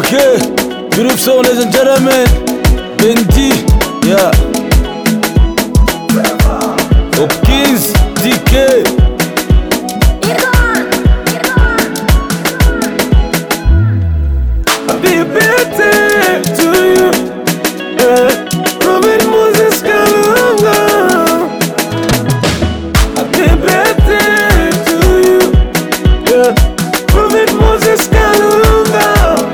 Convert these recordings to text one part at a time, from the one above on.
Okay, group sound, ladies and gentlemen. Benji, yeah. Hopkins, DK. Happy birthday to you, Robert Moses Kalunga. Happy birthday to you, Robert Moses Kalunga.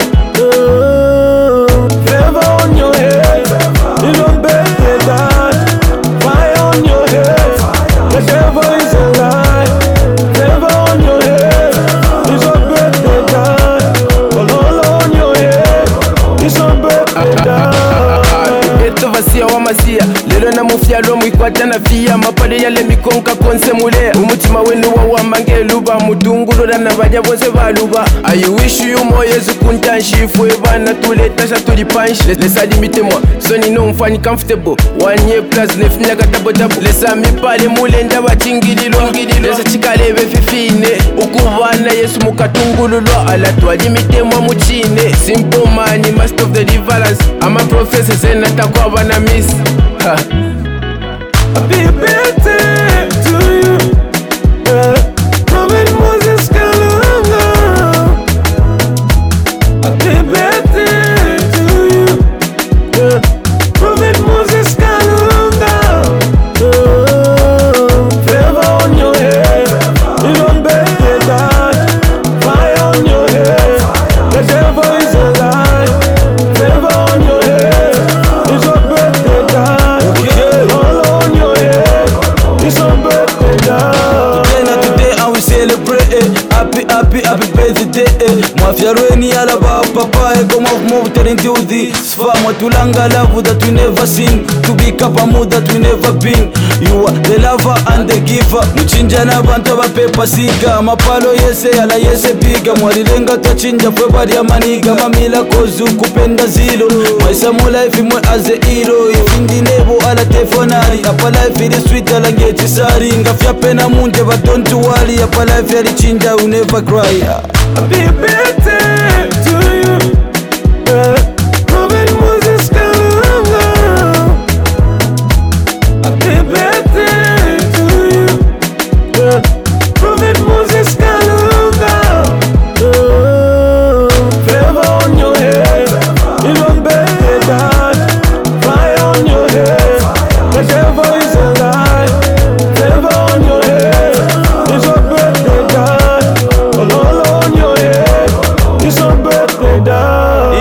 Flavor on your head, you don't birthday that. Fire on your head, the devil is alive. Flavor on your head, it's your birthday that. Kololo on your head, it's your birthday that. Eto vasia wa masia lero na mufyalo mwikwata na fia mapade yale mikonka konse mule umutima wenu wa wamange luba mudungulura na bajya bose baluba I wish you moyezu kuntanshifu ebana tuletasha tulipanshi lesa limite moi soni no mfani comfortable 1 year plus 9 myaka double double lesa mipale mule ndaba chingililo lesa chikalebe fifine ukuvana yesu mukatungululwa ala twalimite moi muchine simple man master of the deliverance I'm a professor zena takwa na miss Happy birthday to you, Robert Moses Kalunga. Happy birthday to you, Robert Moses Kalunga. Flavor on your head, you don't birthday that. Fire on your head, the devil is alive. Flavor on your head, it's your birthday that. All on your head, it's your birthday that. Today I will celebrate. Happy birthday. Mafia Rweni alaba papa ego move turning to the Sfama tulanga love that we never seen. To be kapamu that we never been. You are the lover and the giver. Muchinja na bantu bapepa siga. Mapalo yese ala yese piga. Mwalilenga tachinja fwe bari ya maniga. Mamila kozu kupenda zilo. Maisa mo life mwe as a hero. Ifindi nebo ala tefonari. Apa life ili sweet ala ngeti sari. Ngafya pena munje but don't worry. Apa life yali chinja you never cry. Happy birthday to you, Robert Moses Kalunga. Happy birthday to you, Robert Moses Kalunga. Flavor on your head, you don't birthday that. Fire on your head, the devil is alive. Flavor on your head, it's your birthday that. On your head, it's your birthday that.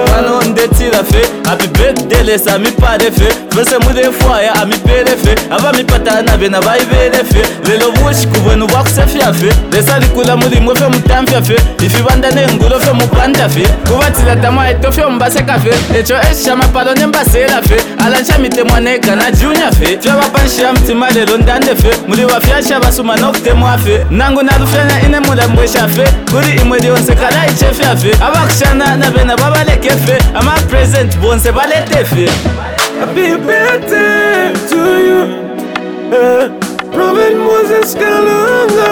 Happy birthday lesa mi pare fe Vese mude fwaya ami pere fe Aba mi patana bena vaivele fe Lelo bushi kubwenu wakusefya fe Lesa likula muli mwefe mutamfya fe Ifi banda nengulo fe mupanda fe Kubatila tama etofyo mbaseka fe Echo esha mapalo nembasela fe Alancha mite mwaneka na junior fe Fya wapansha mtima lelo ndande fe Muli wafyasha basuma nokte mwa fe Nangu narufena ine mula mwesha fe Kuri imwedi onsekala ichefya fe Aba kushana na bena babaleke fe Ama present bonse balete fe Happy birthday to you, Robert Moses Kalunga.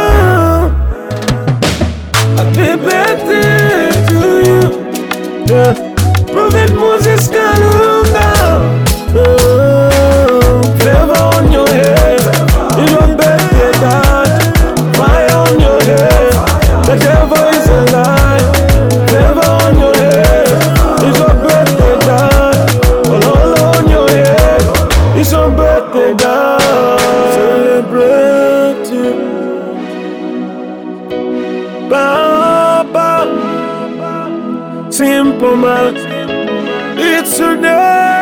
Happy birthday to you, Robert Moses Kalunga. Flavor on your head, you don't birthday that. Fire on your head, the devil is alive. Flavor on your head, it's your birthday that. All on your head, it's your birthday that. Celebrate you, Baba. Simple man, it's your day.